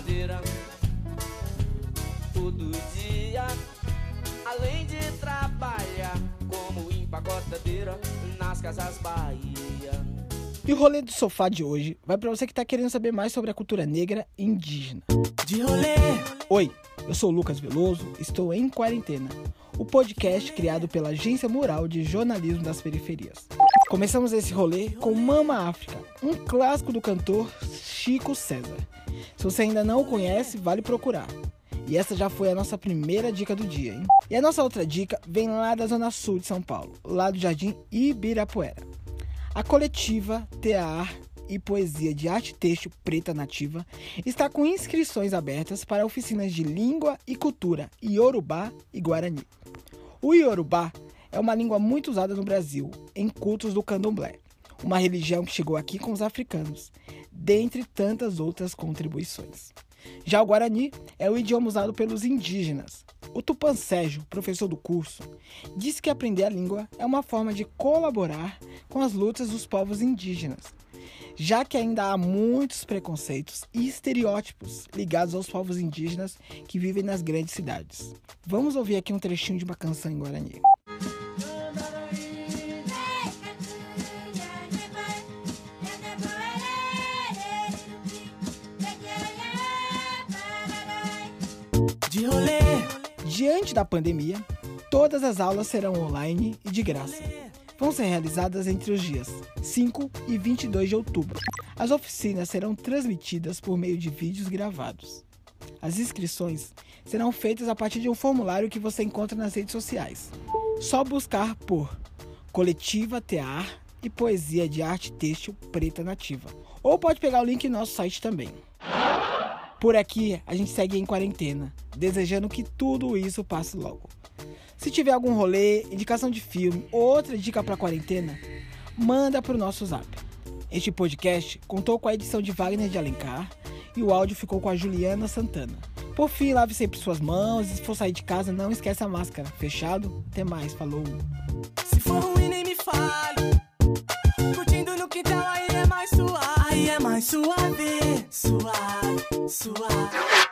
madeira todo dia, além de trabalhar como empacotadeira nas Casas Bahia. E o rolê do sofá de hoje vai pra você que tá querendo saber mais sobre a cultura negra e indígena. De rolê. Oi, eu sou o Lucas Veloso, estou em Quarentena, o podcast criado pela Agência Mural de Jornalismo das Periferias. Começamos esse rolê com Mama África, um clássico do cantor Chico César. Se você ainda não o conhece, vale procurar. E essa já foi a nossa primeira dica do dia, hein? E a nossa outra dica vem lá da Zona Sul de São Paulo, lá do Jardim Ibirapuera. A coletiva Tear e Poesia de Arte Têxtil Preta Nativa está com inscrições abertas para oficinas de língua e cultura Iorubá e Guarani. O Iorubá é uma língua muito usada no Brasil, em cultos do candomblé, uma religião que chegou aqui com os africanos, dentre tantas outras contribuições. Já o Guarani é o idioma usado pelos indígenas. O Tupan Sérgio, professor do curso, disse que aprender a língua é uma forma de colaborar com as lutas dos povos indígenas, já que ainda há muitos preconceitos e estereótipos ligados aos povos indígenas que vivem nas grandes cidades. Vamos ouvir aqui um trechinho de uma canção em Guarani. De rolê. Diante da pandemia, todas as aulas serão online e de graça. Vão ser realizadas entre os dias 5 e 22 de outubro. As oficinas serão transmitidas por meio de vídeos gravados. As inscrições serão feitas a partir de um formulário que você encontra nas redes sociais. Só buscar por Coletiva Tear e Poesia de Arte Têxtil Preta Nativa. Ou pode pegar o link no nosso site também. Por aqui, a gente segue em quarentena, desejando que tudo isso passe logo. Se tiver algum rolê, indicação de filme ou outra dica para quarentena, manda para o nosso zap. Este podcast contou com a edição de Wagner de Alencar e o áudio ficou com a Juliana Santana. Por fim, lave sempre suas mãos e se for sair de casa, não esquece a máscara. Fechado? Até mais, falou! Se for ruim, nem me fale. Curtindo no quintal, aí é mais suave. Aí é mais suave. Suave, suave.